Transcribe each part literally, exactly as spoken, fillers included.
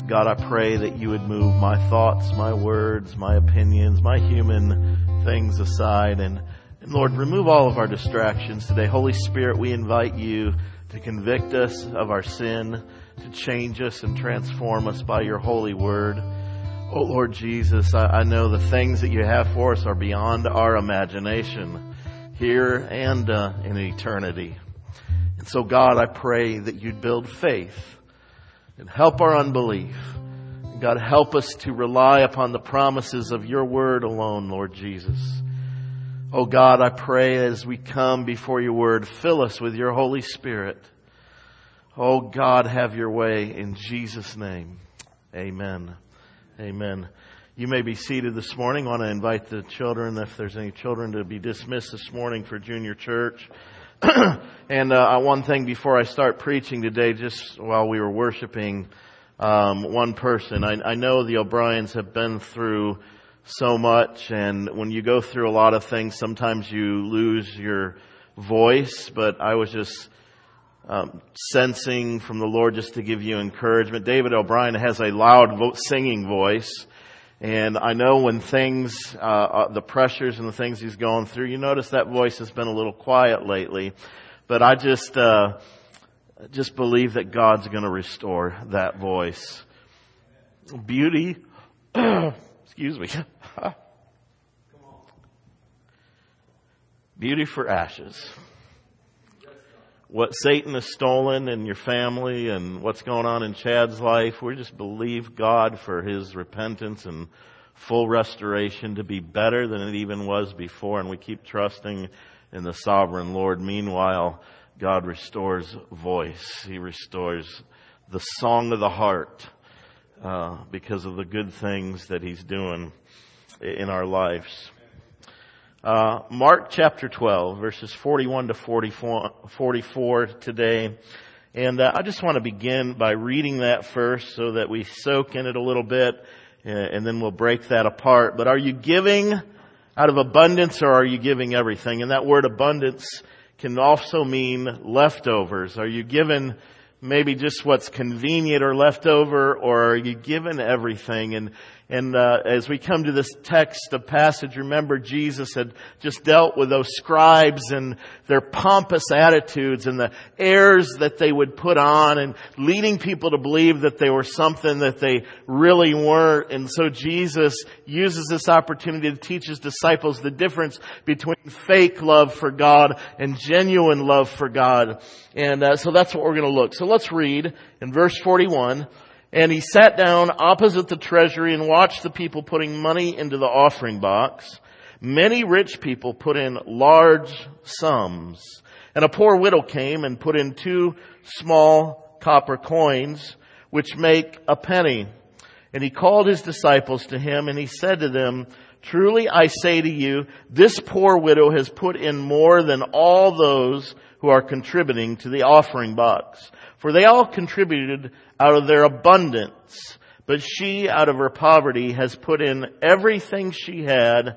God, I pray that you would move my thoughts, my words, my opinions, my human things aside. And, and Lord, remove all of our distractions today. Holy Spirit, we invite you to convict us of our sin, to change us and transform us by your holy word. Oh, Lord Jesus, I, I know the things that you have for us are beyond our imagination here and uh, in eternity. And so, God, I pray that you'd build faith and help our unbelief. And God, help us to rely upon the promises of your word alone, Lord Jesus. Oh God, I pray as we come before your word, fill us with your Holy Spirit. Oh God, have your way in Jesus' name. Amen. Amen. You may be seated this morning. I want to invite the children, if there's any children, to be dismissed this morning for junior church. And uh, one thing before I start preaching today, just while we were worshiping um, one person, I, I know the O'Briens have been through so much, and when you go through a lot of things, sometimes you lose your voice, but I was just um, sensing from the Lord just to give you encouragement. David O'Brien has a loud vo- singing voice, and I know when things, uh, uh, the pressures and the things he's going through, you notice that voice has been a little quiet lately. But I just, uh, just believe that God's going to restore that voice. Beauty, excuse me. Beauty for ashes. What Satan has stolen in your family and what's going on in Chad's life, we just believe God for his repentance and full restoration to be better than it even was before. And we keep trusting in the sovereign Lord. Meanwhile, God restores voice. He restores the song of the heart uh, because of the good things that he's doing in our lives. Uh, Mark chapter twelve, verses forty-one to forty-four, forty-four today. And uh, I just want to begin by reading that first so that we soak in it a little bit, uh, and then we'll break that apart. But are you giving out of abundance, or are you giving everything? And that word abundance can also mean leftovers. Are you giving maybe just what's convenient or leftover, or are you giving everything? And And uh, as we come to this text, a passage, remember Jesus had just dealt with those scribes and their pompous attitudes and the airs that they would put on and leading people to believe that they were something that they really weren't. And so Jesus uses this opportunity to teach his disciples the difference between fake love for God and genuine love for God. And uh, so that's what we're going to look. So let's read in verse forty-one. And he sat down opposite the treasury and watched the people putting money into the offering box. Many rich people put in large sums. And a poor widow came and put in two small copper coins, which make a penny. And he called his disciples to him, and he said to them, "Truly I say to you, this poor widow has put in more than all those who are contributing to the offering box. For they all contributed out of their abundance, but she out of her poverty has put in everything she had,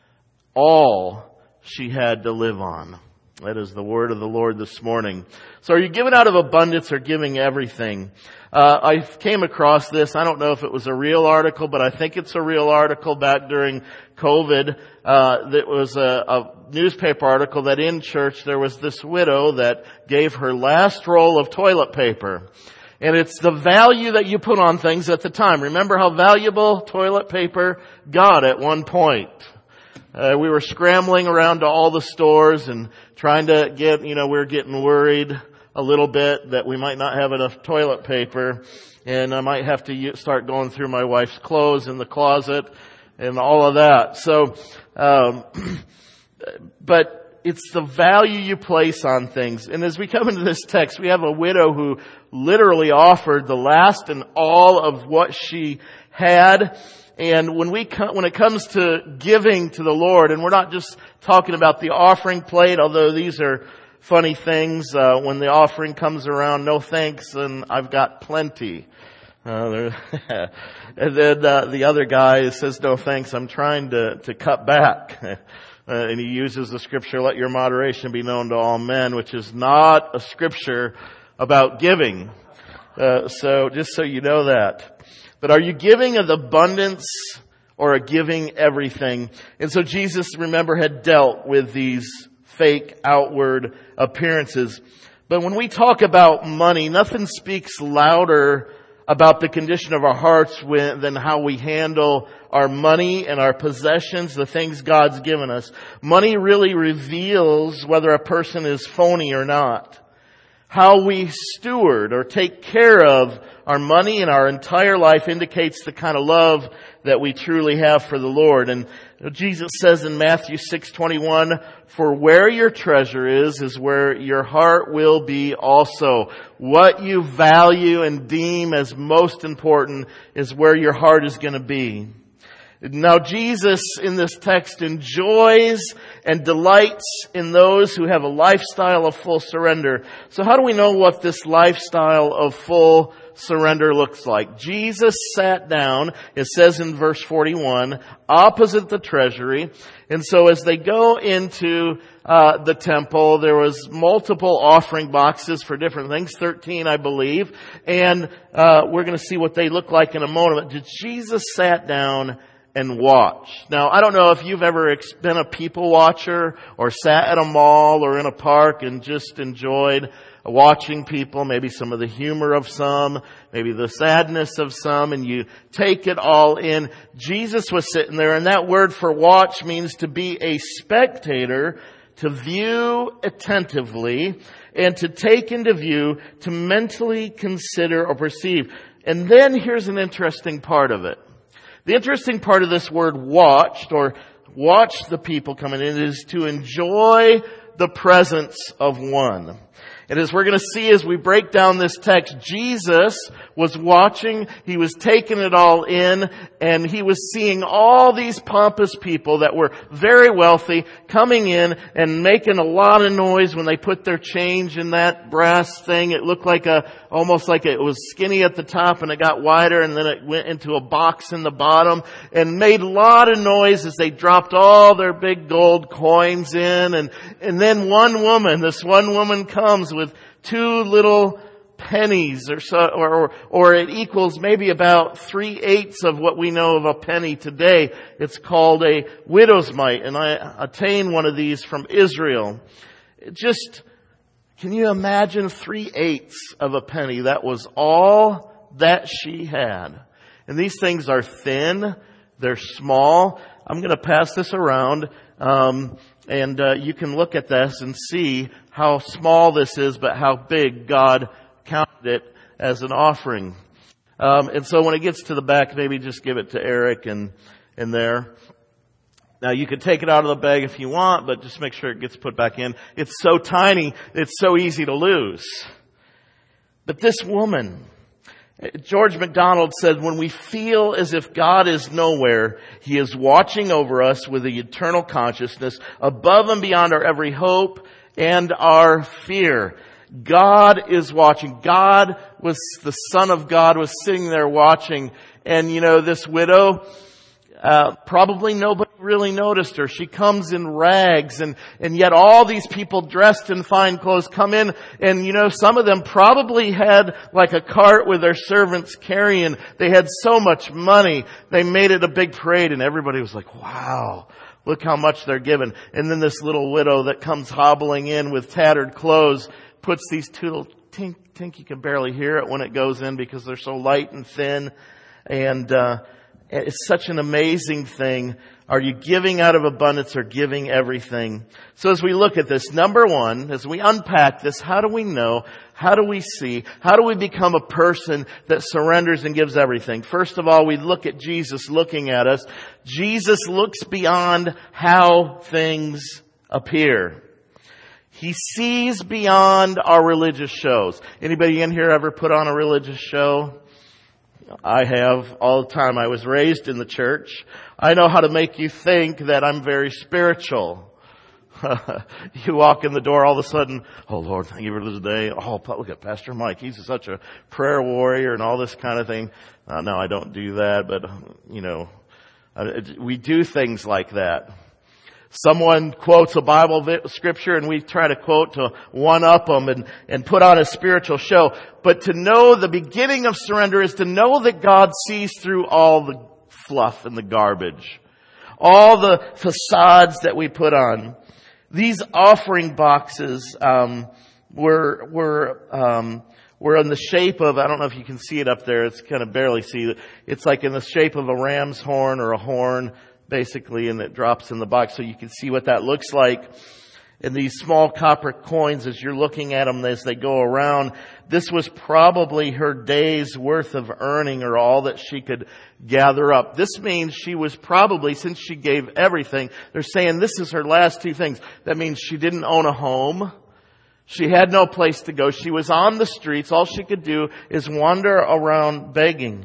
all she had to live on." That is the word of the Lord this morning. So are you giving out of abundance or giving everything? Uh, I came across this. I don't know if it was a real article, but I think it's a real article back during COVID. Uh, that was a, a newspaper article that in church there was this widow that gave her last roll of toilet paper. And it's the value that you put on things at the time. Remember how valuable toilet paper got at one point. Uh, we were scrambling around to all the stores and trying to get, you know, we were getting worried a little bit that we might not have enough toilet paper. And I might have to start going through my wife's clothes in the closet and all of that. So, um, but it's the value you place on things. And as we come into this text, we have a widow who literally offered the last and all of what she had. And when we come, when it comes to giving to the Lord, and we're not just talking about the offering plate, although these are funny things, uh, when the offering comes around, no thanks, and I've got plenty. Uh, and then uh, the other guy says, "No thanks, I'm trying to, to cut back." Uh, and he uses the scripture, "Let your moderation be known to all men," which is not a scripture about giving. Uh, so just so you know that. But are you giving of abundance or a giving everything? And so Jesus, remember, had dealt with these fake outward appearances. But when we talk about money, nothing speaks louder about the condition of our hearts than how we handle our money and our possessions, the things God's given us. Money really reveals whether a person is phony or not. How we steward or take care of our money and our entire life indicates the kind of love that we truly have for the Lord. And Jesus says in Matthew six twenty-one, "For where your treasure is, is where your heart will be also." What you value and deem as most important is where your heart is going to be. Now Jesus in this text enjoys and delights in those who have a lifestyle of full surrender. So how do we know what this lifestyle of full surrender looks like? Jesus sat down, it says in verse forty-one, opposite the treasury. And so as they go into uh, the temple, there was multiple offering boxes for different things, thirteen I believe. And uh, we're going to see what they look like in a moment. But Jesus sat down and watch. Now, I don't know if you've ever been a people watcher or sat at a mall or in a park and just enjoyed watching people, maybe some of the humor of some, maybe the sadness of some, and you take it all in. Jesus was sitting there, and that word for watch means to be a spectator, to view attentively, and to take into view, to mentally consider or perceive. And then here's an interesting part of it. The interesting part of this word watched, or watch the people coming in, is to enjoy the presence of one. And as we're going to see as we break down this text, Jesus was watching, he was taking it all in, and he was seeing all these pompous people that were very wealthy coming in and making a lot of noise when they put their change in that brass thing. It looked like a, almost like it was skinny at the top and it got wider and then it went into a box in the bottom and made a lot of noise as they dropped all their big gold coins in. And, and then one woman, this one woman comes with two little pennies or so, or, or, or it equals maybe about three-eighths of what we know of a penny today. It's called a widow's mite, and I attained one of these from Israel. It just, can you imagine three-eighths of a penny? That was all that she had. And these things are thin, they're small. I'm going to pass this around, um, and uh, you can look at this and see how small this is, but how big God counted it as an offering. Um, and so when it gets to the back, maybe just give it to Eric and, and there. Now you could take it out of the bag if you want, but just make sure it gets put back in. It's so tiny, it's so easy to lose. But this woman, George MacDonald said, when we feel as if God is nowhere, He is watching over us with the eternal consciousness above and beyond our every hope and our fear. God is watching. God was, the Son of God was sitting there watching. And you know, this widow, uh, probably nobody really noticed her. She comes in rags, and, and yet all these people dressed in fine clothes come in, and you know, some of them probably had like a cart with their servants carrying. They had so much money. They made it a big parade, and everybody was like, wow, look how much they're given. And then this little widow that comes hobbling in with tattered clothes puts these two little tink, tink, you can barely hear it when it goes in because they're so light and thin. And, uh, it's such an amazing thing. Are you giving out of abundance or giving everything? So as we look at this, number one, as we unpack this, how do we know? How do we see? How do we become a person that surrenders and gives everything? First of all, we look at Jesus looking at us. Jesus looks beyond how things appear. He sees beyond our religious shows. Anybody in here ever put on a religious show? I have all the time. I was raised in the church. I know how to make you think that I'm very spiritual. You walk in the door, all of a sudden, oh Lord, thank you for this day. Oh, look at Pastor Mike. He's such a prayer warrior and all this kind of thing. Uh, no, I don't do that, but you know, we do things like that. Someone quotes a Bible vi- scripture and we try to quote to one-up them and, and put on a spiritual show. But to know the beginning of surrender is to know that God sees through all the fluff and the garbage. All the facades that we put on. These offering boxes um, were were um, were in the shape of, I don't know if you can see it up there. It's kind of barely see it. It's like in the shape of a ram's horn or a horn, basically, and it drops in the box so you can see what that looks like. And these small copper coins, as you're looking at them as they go around, this was probably her day's worth of earning or all that she could gather up. This means she was probably, since she gave everything, they're saying this is her last two things. That means she didn't own a home. She had no place to go. She was on the streets. All she could do is wander around begging.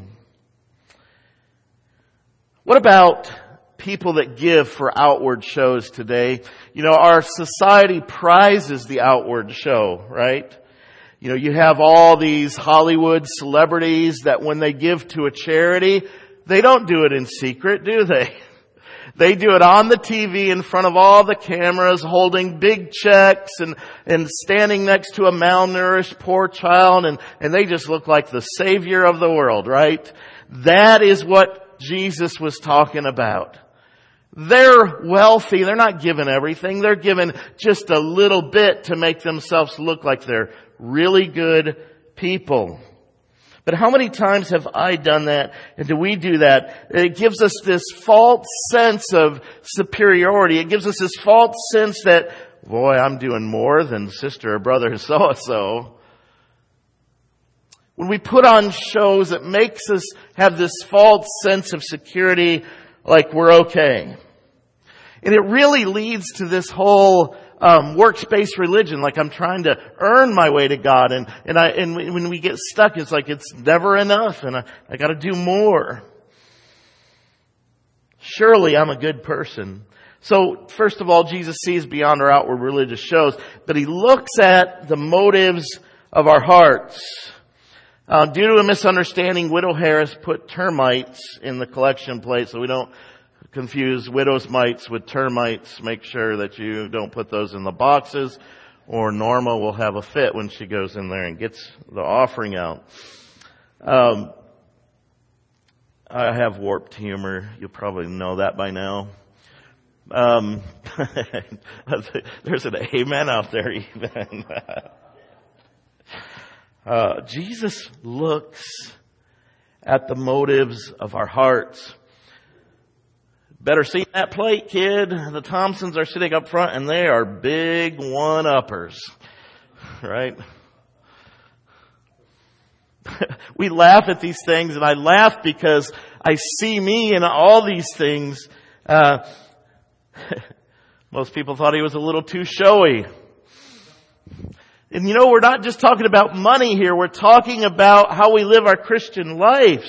What about people that give for outward shows today? You know, our society prizes the outward show, right? You know, you have all these Hollywood celebrities that when they give to a charity, they don't do it in secret, do they? They do it on the T V in front of all the cameras, holding big checks and, and standing next to a malnourished poor child, and, and they just look like the savior of the world, right? That is what Jesus was talking about. They're wealthy. They're not given everything. They're given just a little bit to make themselves look like they're really good people. But how many times have I done that? And do we do that? It gives us this false sense of superiority. It gives us this false sense that, boy, I'm doing more than sister or brother so-and-so. When we put on shows, it makes us have this false sense of security, like we're okay. And it really leads to this whole um, works-based religion, like I'm trying to earn my way to God. And and I and when we get stuck, it's like it's never enough, and I, I got to do more. Surely I'm a good person. So first of all, Jesus sees beyond our outward religious shows, but He looks at the motives of our hearts. Uh, due to a misunderstanding, Widow Harris put termites in the collection plate, so we don't confuse widow's mites with termites. Make sure that you don't put those in the boxes, or Norma will have a fit when she goes in there and gets the offering out. Um, I have warped humor. You'll probably know that by now. Um, there's an amen out there even. Uh, Jesus looks at the motives of our hearts. Better see that plate, kid. The Thompsons are sitting up front and they are big one-uppers. Right? We laugh at these things, and I laugh because I see me in all these things. Uh, most people thought he was a little too showy. And you know, we're not just talking about money here. We're talking about how we live our Christian lives.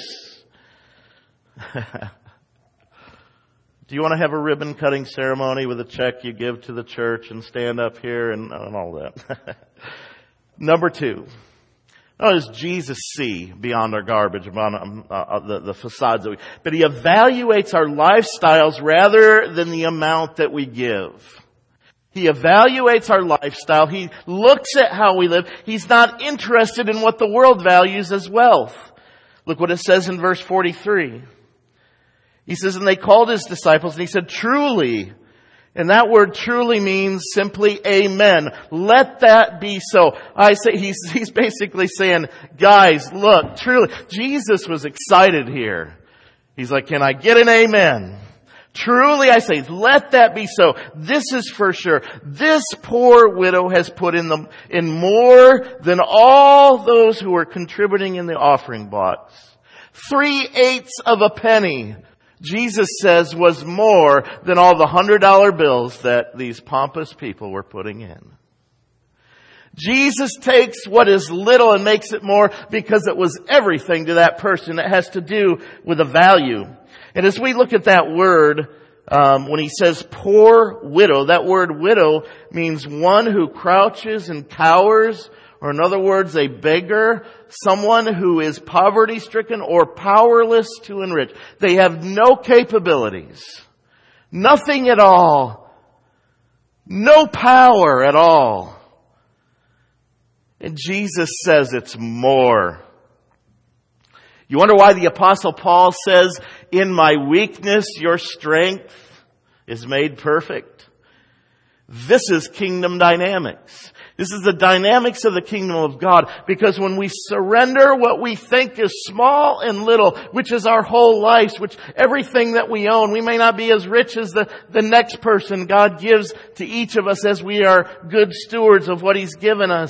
Do you want to have a ribbon cutting ceremony with a check you give to the church and stand up here and, and all that? Number two. Not does Jesus see beyond our garbage, beyond um, uh, the, the facades that we, but He evaluates our lifestyles rather than the amount that we give. He evaluates our lifestyle. He looks at how we live. He's not interested in what the world values as wealth. Look what it says in verse forty-three. He says, and they called His disciples, and He said, truly. And that word truly means simply amen. Let that be so. I say, he's, he's basically saying, guys, look, truly. Jesus was excited here. He's like, can I get an amen? Truly, I say, let that be so. This is for sure. This poor widow has put in the, in more than all those who were contributing in the offering box. Three-eighths of a penny, Jesus says, was more than all the hundred dollar bills that these pompous people were putting in. Jesus takes what is little and makes it more because it was everything to that person. It has to do with a value. And as we look at that word, um, when He says poor widow, that word widow means one who crouches and cowers, or in other words, a beggar, someone who is poverty-stricken or powerless to enrich. They have no capabilities, nothing at all No power at all. And Jesus says it's more. You wonder why the Apostle Paul says, in my weakness, your strength is made perfect? This is kingdom dynamics. This is the dynamics of the kingdom of God. Because when we surrender what we think is small and little, which is our whole life, which everything that we own, we may not be as rich as the, the next person. God gives to each of us as we are good stewards of what He's given us.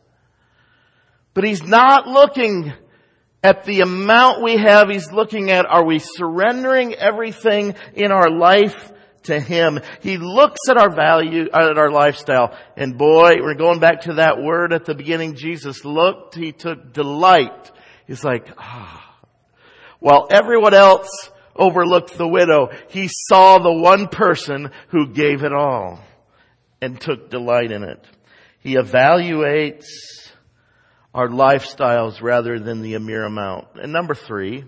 But He's not looking at the amount we have. He's looking at, are we surrendering everything in our life to Him? He looks at our value, at our lifestyle. And boy, we're going back to that word at the beginning. Jesus looked, He took delight. He's like, ah. While everyone else overlooked the widow, He saw the one person who gave it all and took delight in it. He evaluates our lifestyles rather than the mere amount. And number three,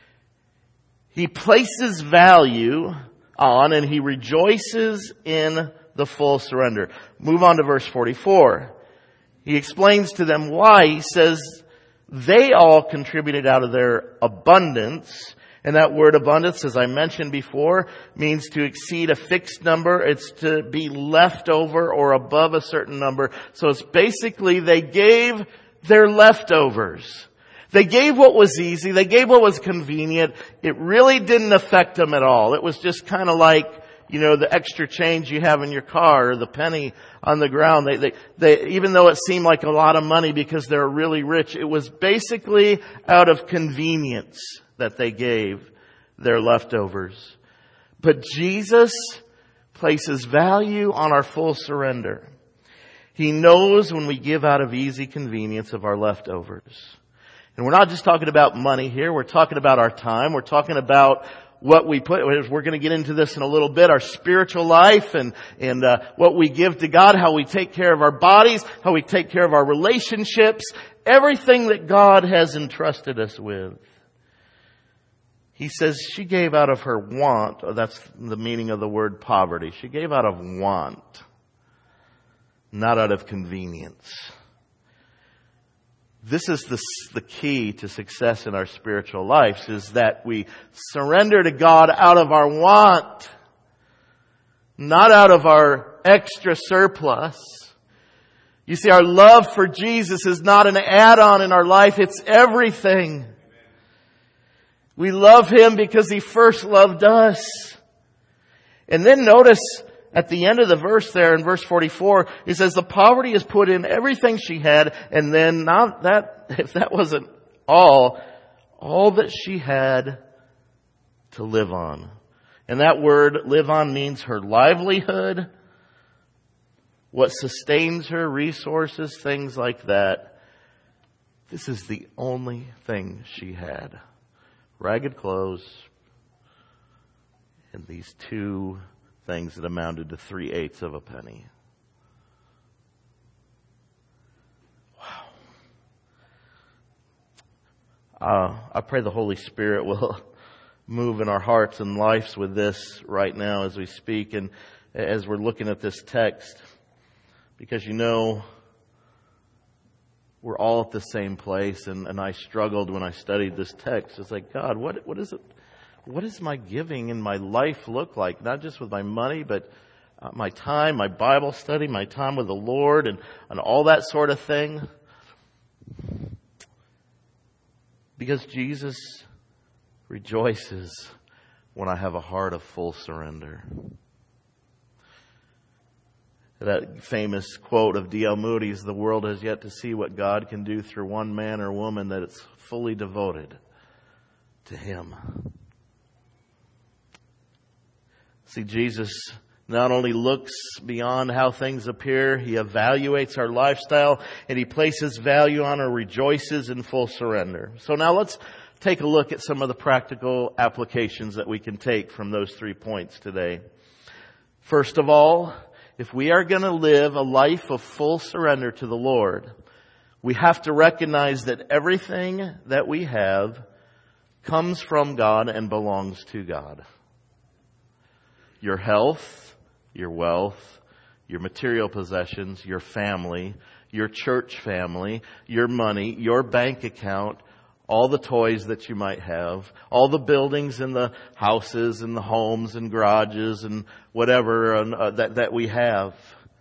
He places value on and He rejoices in the full surrender. Move on to verse forty-four. He explains to them why. He says they all contributed out of their abundance. And that word abundance, as I mentioned before, means to exceed a fixed number. It's to be left over or above a certain number. So it's basically they gave their leftovers. They gave what was easy. They gave what was convenient. It really didn't affect them at all. It was just kind of like, you know, the extra change you have in your car or the penny on the ground. They, they, they, even though it seemed like a lot of money because they're really rich, it was basically out of convenience that they gave their leftovers. But Jesus places value on our full surrender. He knows when we give out of easy convenience of our leftovers. And we're not just talking about money here. We're talking about our time. We're talking about what we put. We're going to get into this in a little bit. Our spiritual life and, and uh, what we give to God, how we take care of our bodies, how we take care of our relationships, everything that God has entrusted us with. He says she gave out of her want. Oh, that's the meaning of the word poverty. She gave out of want, not out of convenience. This is the, the key to success in our spiritual lives, is that we surrender to God out of our want, not out of our extra surplus. You see, our love for Jesus is not an add-on in our life, it's everything. We love Him because He first loved us. And then notice at the end of the verse there in verse forty-four, He says the poverty is put in everything she had, and then not that, if that wasn't all, all that she had to live on. And that word live on means her livelihood, what sustains her, resources, things like that. This is the only thing she had. Ragged clothes and these two things that amounted to three-eighths of a penny. Wow. Uh, I pray the Holy Spirit will move in our hearts and lives with this right now as we speak and as we're looking at this text. Because you know, we're all at the same place, and, and I struggled when I studied this text. It's like, God, what what is it? What does my giving in my life look like? Not just with my money, but uh, my time, my Bible study, my time with the Lord, and, and all that sort of thing. Because Jesus rejoices when I have a heart of full surrender. That famous quote of D L Moody's, the world has yet to see what God can do through one man or woman that it's fully devoted to Him. See, Jesus not only looks beyond how things appear, He evaluates our lifestyle, and He places value on or rejoices in full surrender. So now let's take a look at some of the practical applications that we can take from those three points today. First of all, if we are going to live a life of full surrender to the Lord, we have to recognize that everything that we have comes from God and belongs to God. Your health, your wealth, your material possessions, your family, your church family, your money, your bank account, all the toys that you might have, all the buildings and the houses and the homes and garages and whatever uh, that, that we have.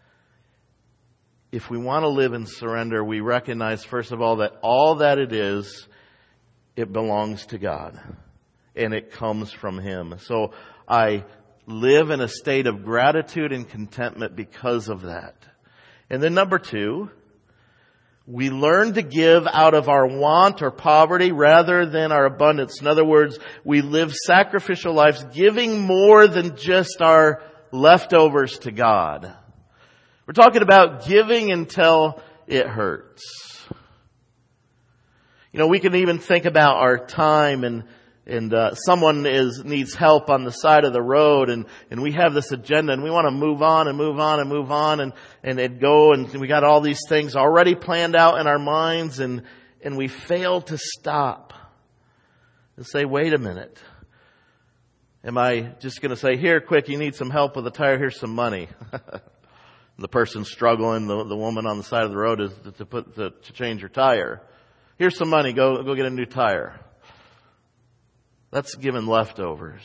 If we want to live in surrender, we recognize, first of all, that all that it is, it belongs to God. And it comes from Him. So I live in a state of gratitude and contentment because of that. And then number two, we learn to give out of our want or poverty rather than our abundance. In other words, we live sacrificial lives, giving more than just our leftovers to God. We're talking about giving until it hurts. You know, we can even think about our time and and uh, someone is needs help on the side of the road, and, and we have this agenda, and we want to move on and move on and move on and, and it go, and we got all these things already planned out in our minds, and, and we fail to stop and say, wait a minute. Am I just going to say, here, quick, you need some help with the tire, here's some money. The person struggling, the, the woman on the side of the road is to, to put to, to change her tire. Here's some money, go go get a new tire. That's giving leftovers.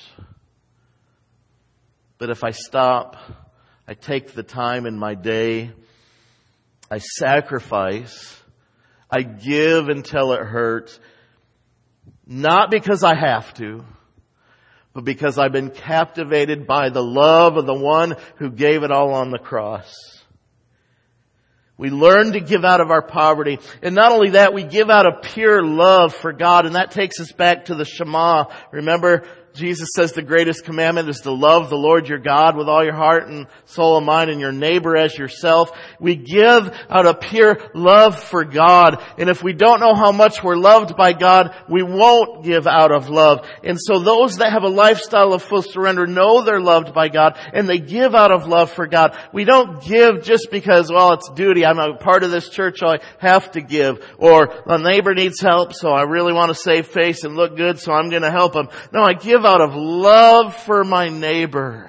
But if I stop, I take the time in my day, I sacrifice, I give until it hurts, not because I have to, but because I've been captivated by the love of the one who gave it all on the cross. We learn to give out of our poverty. And not only that, we give out of pure love for God. And that takes us back to the Shema. Remember, Jesus says the greatest commandment is to love the Lord your God with all your heart and soul and mind, and your neighbor as yourself. We give out of pure love for God. And if we don't know how much we're loved by God, we won't give out of love. And so those that have a lifestyle of full surrender know they're loved by God, and they give out of love for God. We don't give just because, well, it's duty. I'm a part of this church, so I have to give. Or a neighbor needs help, so I really want to save face and look good, so I'm going to help him. No, I give out of love for my neighbor.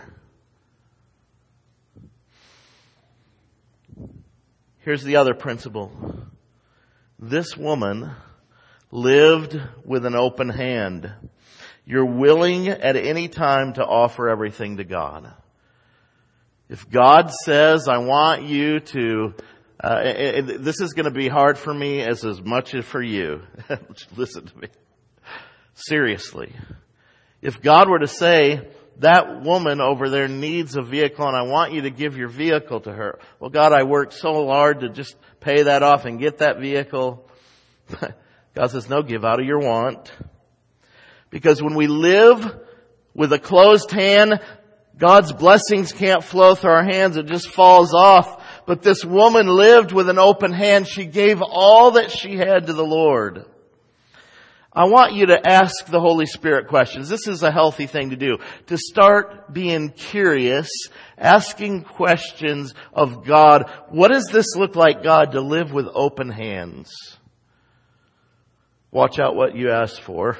Here's the other principle. This woman lived with an open hand. You're willing at any time to offer everything to God. If God says, I want you to, uh, it, it, this is going to be hard for me as as much as for you. Listen to me. Seriously. If God were to say, that woman over there needs a vehicle and I want you to give your vehicle to her. Well, God, I worked so hard to just pay that off and get that vehicle. God says, no, give out of your want. Because when we live with a closed hand, God's blessings can't flow through our hands. It just falls off. But this woman lived with an open hand. She gave all that she had to the Lord. I want you to ask the Holy Spirit questions. This is a healthy thing to do. To start being curious, asking questions of God. What does this look like, God, to live with open hands? Watch out what you ask for.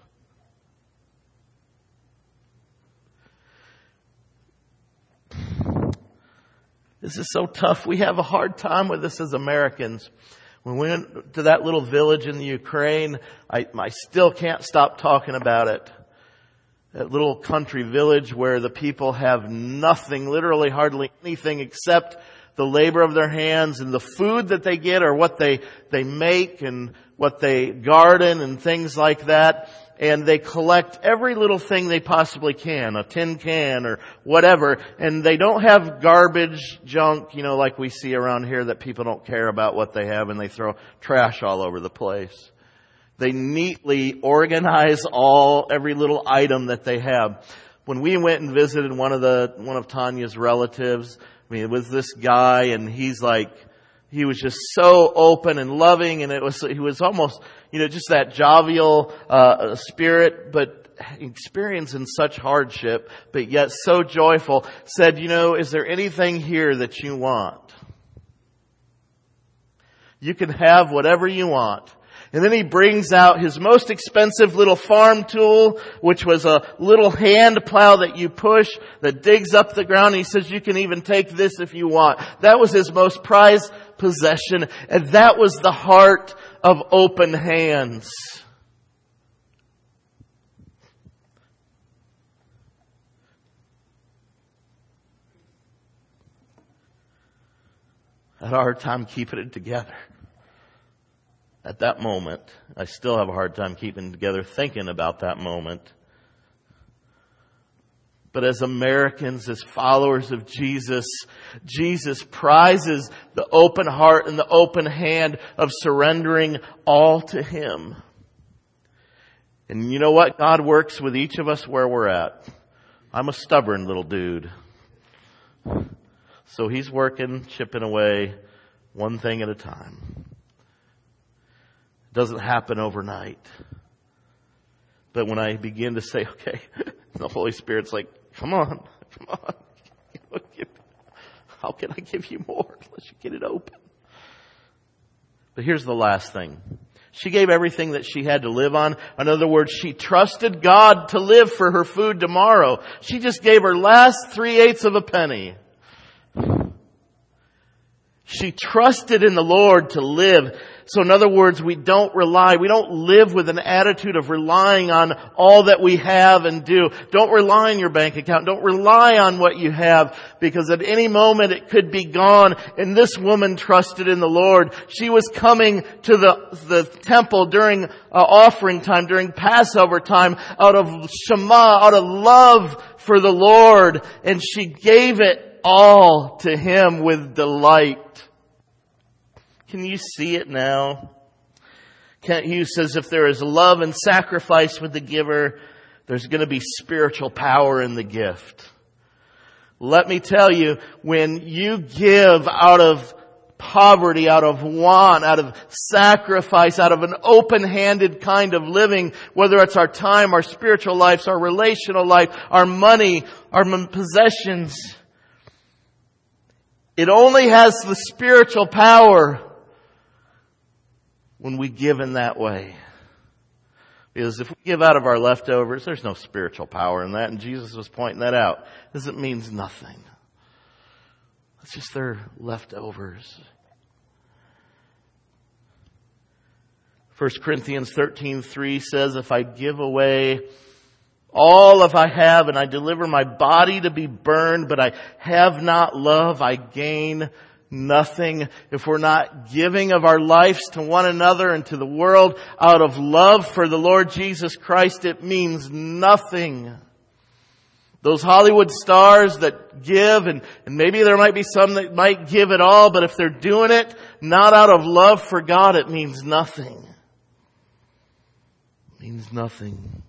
This is so tough. We have a hard time with this as Americans. When we went to that little village in the Ukraine, I, I still can't stop talking about it. That little country village where the people have nothing, literally hardly anything except the labor of their hands and the food that they get or what they, they make and what they garden and things like that. And they collect every little thing they possibly can, a tin can or whatever. And they don't have garbage, junk, you know, like we see around here that people don't care about what they have and they throw trash all over the place. They neatly organize all, every little item that they have. When we went and visited one of the, one of Tanya's relatives, I mean, it was this guy and he's like, he was just so open and loving, and it was he was almost, you know, just that jovial uh spirit, but experiencing such hardship, but yet so joyful. Said, you know, is there anything here that you want? You can have whatever you want. And then he brings out his most expensive little farm tool, which was a little hand plow that you push that digs up the ground. And he says, you can even take this if you want. That was his most prized possession. And that was the heart of open hands. I had a hard time keeping it together. At that moment, I still have a hard time keeping it together thinking about that moment. But as Americans, as followers of Jesus, Jesus prizes the open heart and the open hand of surrendering all to Him. And you know what? God works with each of us where we're at. I'm a stubborn little dude. So He's working, chipping away, one thing at a time. It doesn't happen overnight. But when I begin to say, okay, the Holy Spirit's like, come on, come on. How can I give you more unless you get it open? But here's the last thing. She gave everything that she had to live on. In other words, she trusted God to live for her food tomorrow. She just gave her last three-eighths of a penny. She trusted in the Lord to live. So in other words, we don't rely, we don't live with an attitude of relying on all that we have and do. Don't rely on your bank account. Don't rely on what you have, because at any moment it could be gone. And this woman trusted in the Lord. She was coming to the, the temple during uh, offering time, during Passover time, out of Shema, out of love for the Lord. And she gave it all to Him with delight. Can you see it now? Kent Hughes says, if there is love and sacrifice with the giver, there's going to be spiritual power in the gift. Let me tell you, when you give out of poverty, out of want, out of sacrifice, out of an open-handed kind of living, whether it's our time, our spiritual lives, our relational life, our money, our possessions, it only has the spiritual power when we give in that way. Because if we give out of our leftovers, there's no spiritual power in that. And Jesus was pointing that out. Because it means nothing. It's just their leftovers. First Corinthians thirteen three says, if I give away all of I have and I deliver my body to be burned, but I have not love, I gain nothing. If we're not giving of our lives to one another and to the world out of love for the Lord Jesus Christ, it means nothing. Those Hollywood stars that give, and, and maybe there might be some that might give it all, but if they're doing it not out of love for God, it means nothing. It means nothing.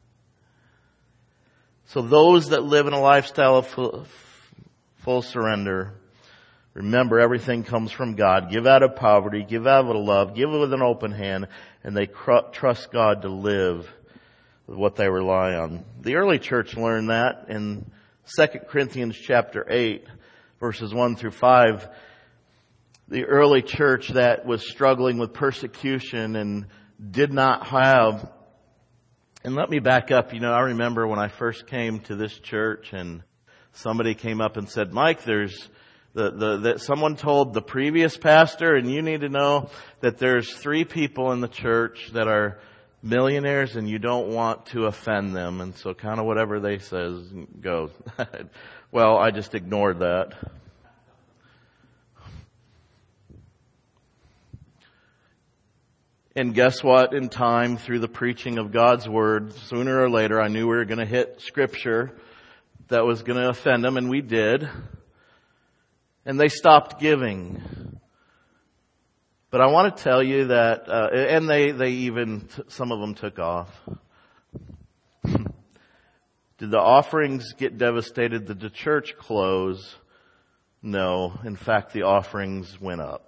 So those that live in a lifestyle of full, full surrender, remember, everything comes from God. Give out of poverty, give out of love, give with an open hand, and they cr- trust God to live with what they rely on. The early church learned that in Second Corinthians chapter eight, verses one through five. The early church that was struggling with persecution and did not have. And let me back up. You know, I remember when I first came to this church and somebody came up and said, Mike, there's The, the, that someone told the previous pastor, and you need to know that there's three people in the church that are millionaires and you don't want to offend them. And so kind of whatever they says goes. Well, I just ignored that. And guess what? In time, through the preaching of God's Word, sooner or later, I knew we were going to hit Scripture that was going to offend them, and we did. And they stopped giving. But I want to tell you that, uh, and they, they even, t- some of them took off. Did the offerings get devastated? Did the church close? No. In fact, the offerings went up.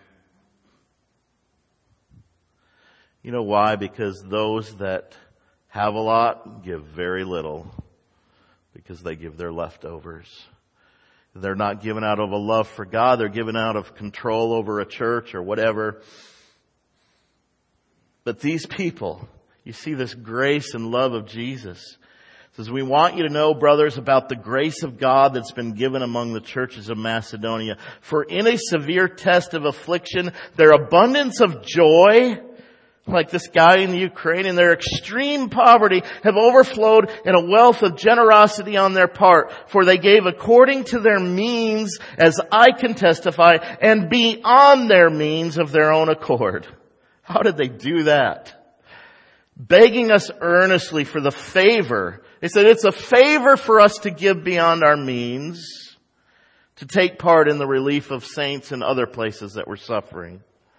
You know why? Because those that have a lot give very little. Because they give their leftovers. They're not given out of a love for God. They're given out of control over a church or whatever. But these people, you see this grace and love of Jesus. It says, we want you to know, brothers, about the grace of God that's been given among the churches of Macedonia. For in a severe test of affliction, their abundance of joy, like this guy in the Ukraine, and their extreme poverty have overflowed in a wealth of generosity on their part. For they gave according to their means, as I can testify, and beyond their means of their own accord. How did they do that? Begging us earnestly for the favor. They said it's a favor for us to give beyond our means, to take part in the relief of saints in other places that were suffering.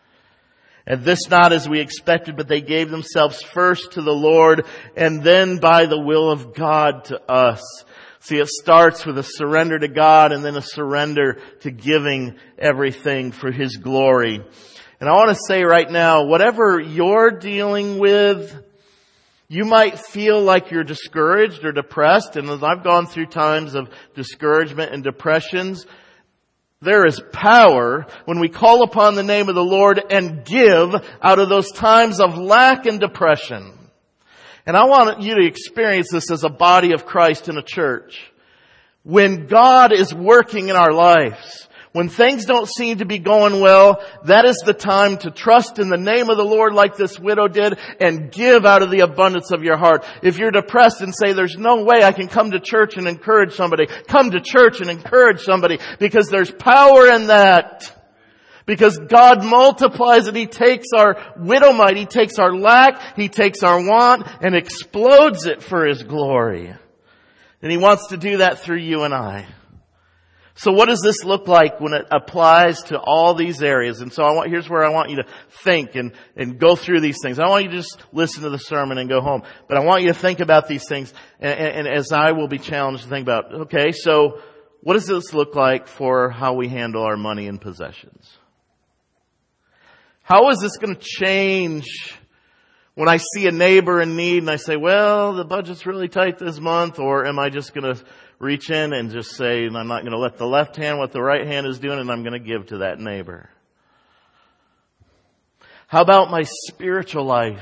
And this not as we expected, but they gave themselves first to the Lord and then by the will of God to us. See, it starts with a surrender to God and then a surrender to giving everything for His glory. And I want to say right now, whatever you're dealing with, you might feel like you're discouraged or depressed. And as I've gone through times of discouragement and depressions, there is power when we call upon the name of the Lord and give out of those times of lack and depression. And I want you to experience this as a body of Christ in a church. When God is working in our lives, when things don't seem to be going well, that is the time to trust in the name of the Lord like this widow did and give out of the abundance of your heart. If you're depressed and say, there's no way I can come to church and encourage somebody, come to church and encourage somebody, because there's power in that. Because God multiplies it. He takes our widow mite, He takes our lack, He takes our want and explodes it for His glory. And He wants to do that through you and I. So what does this look like when it applies to all these areas? And so I want, here's where I want you to think and, and go through these things. I don't want you to just listen to the sermon and go home. But I want you to think about these things. And, and, and as I will be challenged to think about, okay, so what does this look like for how we handle our money and possessions? How is this going to change when I see a neighbor in need and I say, well, the budget's really tight this month? Or am I just going to reach in and just say, I'm not going to let the left hand what the right hand is doing, and I'm going to give to that neighbor? How about my spiritual life?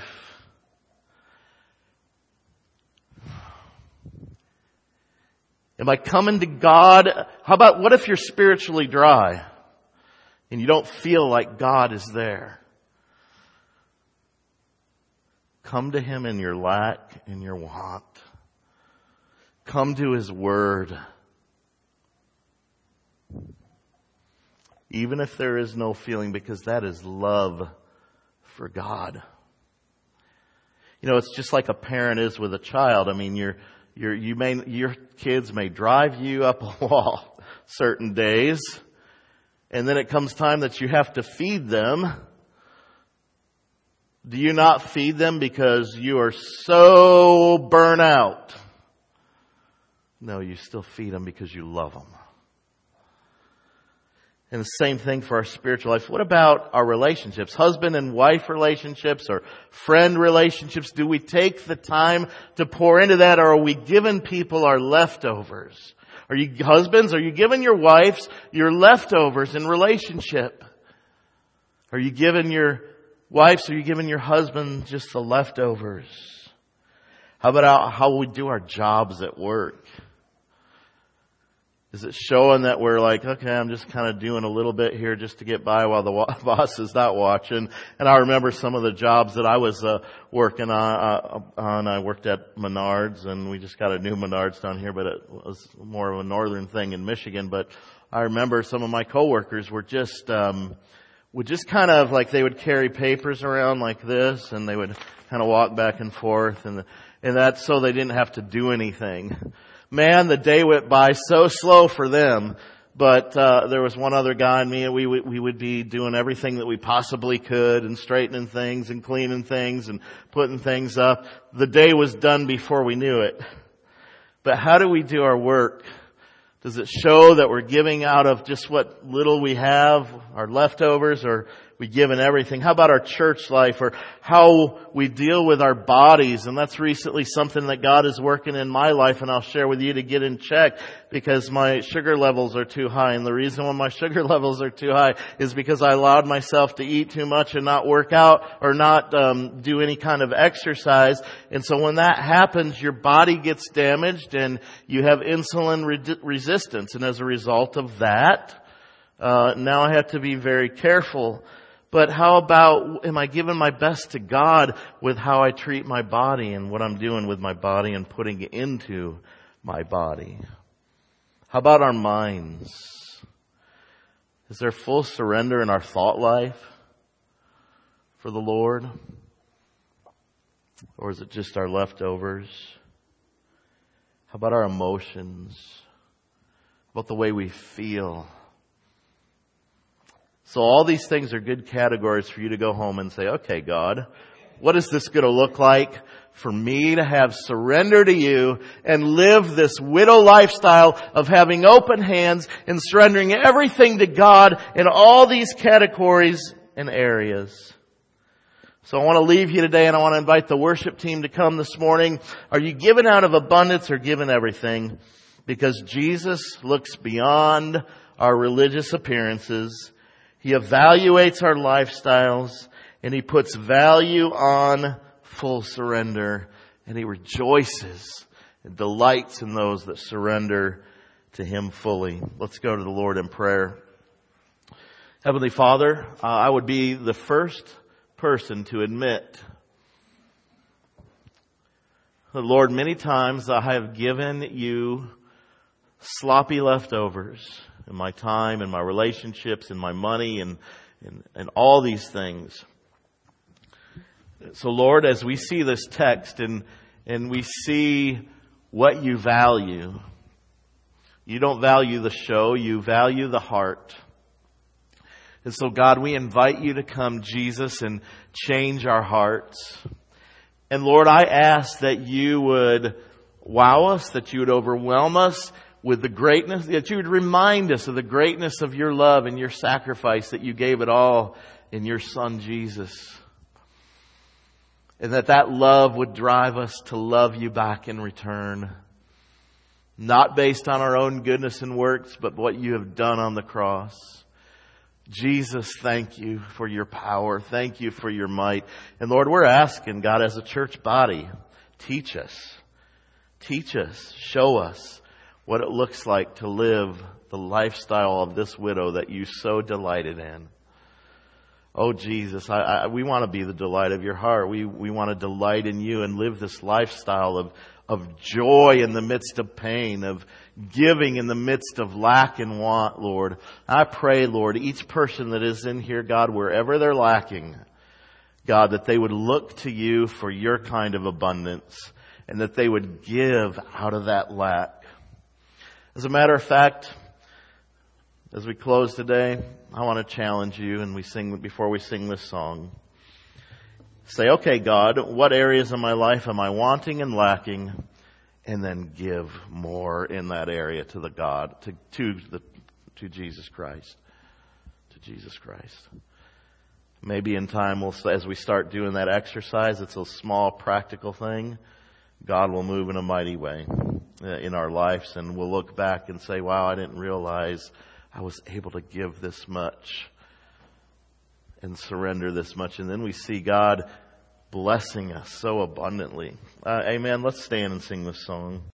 Am I coming to God? How about, what if you're spiritually dry and you don't feel like God is there? Come to Him in your lack and your want. Come to His Word. Even if there is no feeling, because that is love for God. You know, it's just like a parent is with a child. I mean, you're, you're, you may, your kids may drive you up a wall certain days, and then it comes time that you have to feed them. Do you not feed them because you are so burnt out? No, you still feed them because you love them. And the same thing for our spiritual life. What about our relationships? Husband and wife relationships or friend relationships? Do we take the time to pour into that, or are we giving people our leftovers? Are you husbands, are you giving your wives your leftovers in relationship? Are you giving your wives, are you giving your husband just the leftovers? How about how we do our jobs at work? Is it showing that we're like, okay, I'm just kind of doing a little bit here just to get by while the wa- boss is not watching? And I remember some of the jobs that I was uh, working on, uh, on. I worked at Menards, and we just got a new Menards down here, but it was more of a northern thing in Michigan. But I remember some of my coworkers were just, um, would just kind of like, they would carry papers around like this, and they would kind of walk back and forth, and and that's so they didn't have to do anything. Man, the day went by so slow for them. But uh there was one other guy and me, and we we would be doing everything that we possibly could and straightening things and cleaning things and putting things up. The day was done before we knew it. But how do we do our work? Does it show that we're giving out of just what little we have, our leftovers, or we give in everything? How about our church life, or how we deal with our bodies? And that's recently something that God is working in my life, and I'll share with you to get in check, because my sugar levels are too high. And the reason why my sugar levels are too high is because I allowed myself to eat too much and not work out, or not um, do any kind of exercise. And so when that happens, your body gets damaged and you have insulin re- resistance. And as a result of that, uh, now I have to be very careful. But how about, am I giving my best to God with how I treat my body and what I'm doing with my body and putting it into my body? How about our minds? Is there full surrender in our thought life for the Lord? Or is it just our leftovers? How about our emotions? How about the way we feel? So all these things are good categories for you to go home and say, okay, God, what is this going to look like for me to have surrender to you and live this widow lifestyle of having open hands and surrendering everything to God in all these categories and areas? So I want to leave you today, and I want to invite the worship team to come this morning. Are you giving out of abundance or giving everything? Because Jesus looks beyond our religious appearances. He evaluates our lifestyles, and He puts value on full surrender, and He rejoices and delights in those that surrender to Him fully. Let's go to the Lord in prayer. Heavenly Father, uh, I would be the first person to admit that, Lord, many times I have given you sloppy leftovers in my time, in my relationships, in my money, and, and, and all these things. So Lord, as we see this text and, and we see what you value, you don't value the show, you value the heart. And so God, we invite you to come, Jesus, and change our hearts. And Lord, I ask that you would wow us, that you would overwhelm us with the greatness, that you would remind us of the greatness of your love and your sacrifice, that you gave it all in your Son, Jesus. And that that love would drive us to love you back in return. Not based on our own goodness and works, but what you have done on the cross. Jesus, thank you for your power. Thank you for your might. And Lord, we're asking, God, as a church body, teach us. Teach us. Show us what it looks like to live the lifestyle of this widow that you so delighted in. Oh, Jesus, I, I, we want to be the delight of your heart. We, we want to delight in you and live this lifestyle of, of joy in the midst of pain, of giving in the midst of lack and want, Lord. I pray, Lord, each person that is in here, God, wherever they're lacking, God, that they would look to you for your kind of abundance and that they would give out of that lack. As a matter of fact, as we close today, I want to challenge you, and we sing before we sing this song. Say, okay, God, what areas of my life am I wanting and lacking? And then give more in that area to the God, to to the to Jesus Christ, to Jesus Christ. Maybe in time, we'll as we start doing that exercise, it's a small practical thing. God will move in a mighty way in our lives, and we'll look back and say, wow, I didn't realize I was able to give this much and surrender this much. And then we see God blessing us so abundantly. Uh, amen. Let's stand and sing this song.